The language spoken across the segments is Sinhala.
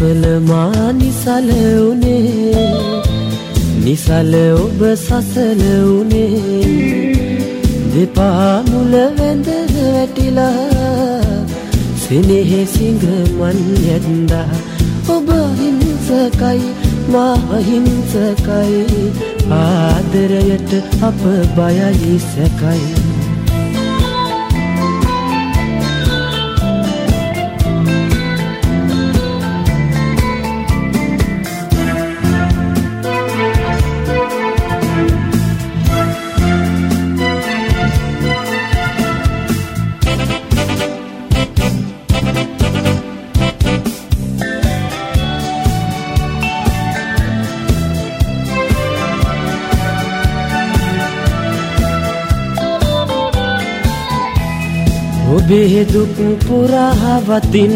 සසල මා නිසල උනේ නිසල ඔබ සසල උනේ දෙපා මුල වැඳ වැටිලා සෙනෙහි සිඟමන් යැන්දා ඔබ හිංසකයි මා හිංසකයි ආදරයට අප බයයි සැකයි ඔබේ දුක් පුරාවතින්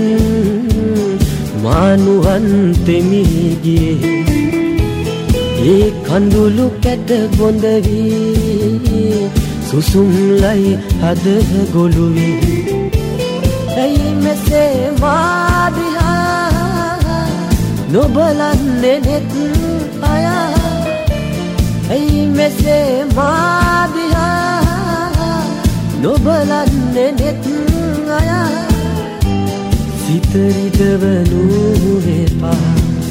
මානුවන් තෙමි ගියේ ඒ කඳුළු කැට බොඳ වී සුසුම්ලයි හද ගොළු වී ඇයි මෙසේ මා දිහා නොබලන්නේ නෙත් අයා ඇයි මෙසේ මා දිහා නොබලන්නේ නෙත් අයා සිත රිදවනු එපා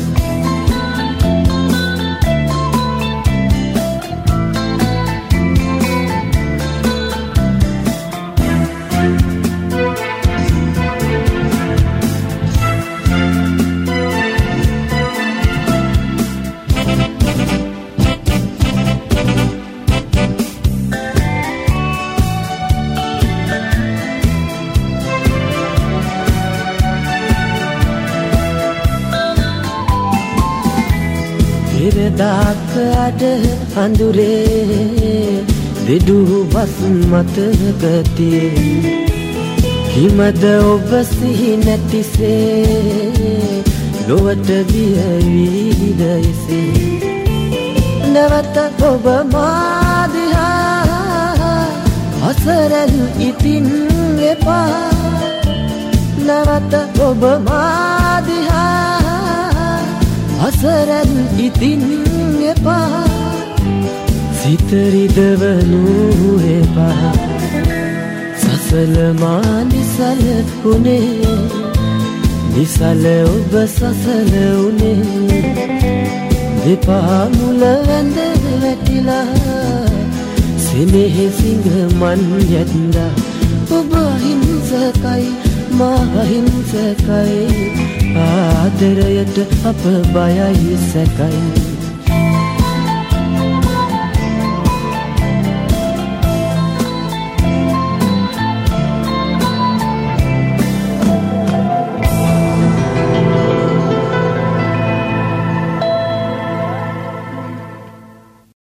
පෙරදාක අඩ අඳුරේ දෙඩු බස් මතකතියේ හිමද ඔබ සිහි නැතිසේ ලොවට බිය වීද එසේ නැවත ඔබ මා දිහා අසරල් ඉතින් එපා නැවත ඔබ මා දිහා අසරන් ඉතින් එපා සිත රිදවනු එපා සසල මා නිසල උනේ නිසල ඔබ සසල උනේ දෙපා මුල වැඳ වැටිලා සෙනෙහි සිඟමන් යැන්දා ඔබ හිංසකයි මා හිංසකයි ආදරයට අප බයයි සැකයි